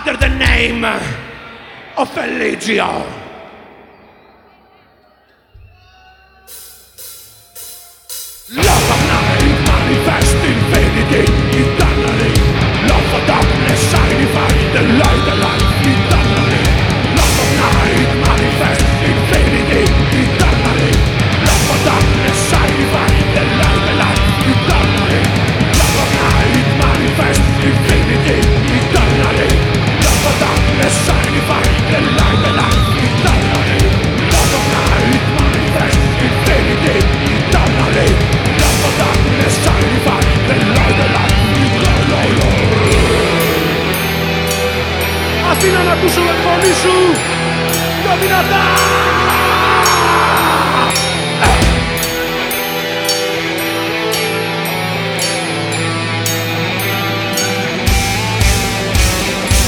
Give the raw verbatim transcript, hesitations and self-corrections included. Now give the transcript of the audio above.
utter the name of Eligio. Love of night, manifest infinity, eternally. Love of darkness, signify the light, the light, eternally. Love of night, manifest infinity, eternally. Love of darkness, signify the light, the light, eternally. Love of night, manifest infinity, eternally. Love of darkness, signify the light, the light, eternally. Love of night, manifest infinity, eternally. Love of darkness, signify the light, the light, eternally. Αυτή να ακούσω με φωνή σου, το δυνατά!